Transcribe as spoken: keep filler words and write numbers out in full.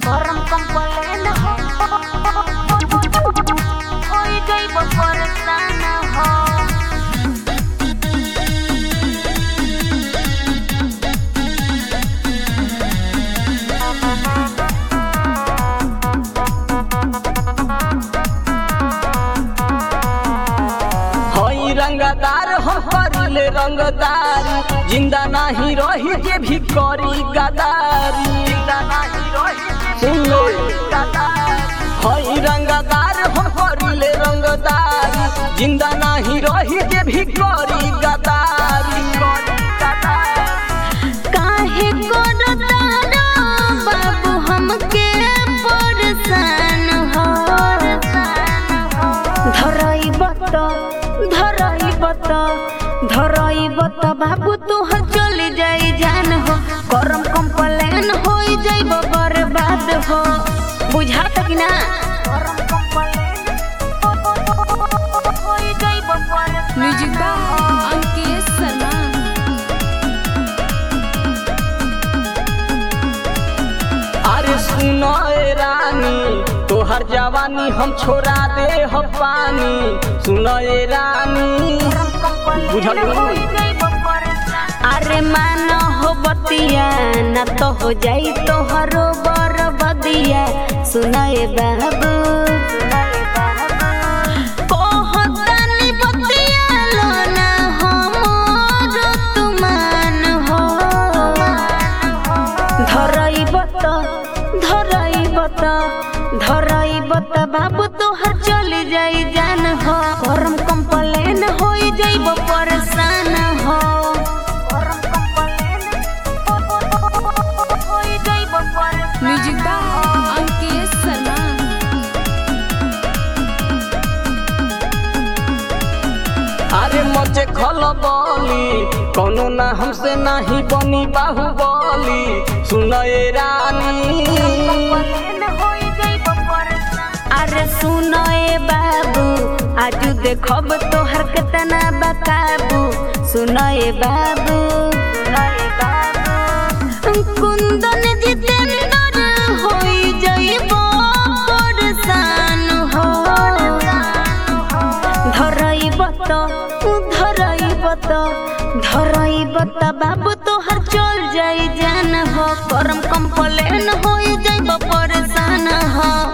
गरम कंप्लेन हो होई गई परेशान हो। हई रंगदार हम करिले रंगदारी, जिंदा नहीं रही जे भी करी गदारी। जिंदा नहीं रही सुन लो हई रंगदार हम करिले रंगदारी, जिंदा नहीं रही जे भी करी गदारी। काहे करतारा बाबू हमके परेशान हो। धरई बत धरई बत धरई बत बाबू तोहर चली जाई जान हो। गरम कंप्लेन होई जाइब बर्बाद हो। बुझाता कि ना गरम कंप्लेन होई जाइब बर्बाद। Music by Ankit Sharma. अरे सुनो ए रानी तोहर जवानी हम छोड़ा दे हो पानी। सुनो ए रानी बुझल अरे मान हो बतिया न तो हो जाई तोहरो बरबदिया। सुनाए बाबू कहतानी बतिया लो ना हमर तुमान हो। धरई बत धरई बत धरई बत बाबू तोहर चली जाई जान हो। गरम कंप्लेन होई जाइब परेशान हो। गरम कंप्लेन होई जाइब परेशान। Music by Ankit Sharma. अरे मचे खल बोली कोनो ना हमसे नहीं बनी बाहुबली। सुनो ए रानी अरे सुनो ए बाबू आजू देखब तोहर केतना बकाबू। सुनो ए बाबू कुंदन जितेंद्र होई जाइब परेशान हो। धरई बत धरई बत धरई बत बाबू तोहर चल जाई जान हो। गरम कंप्लेन होई जाइब परेशान हो।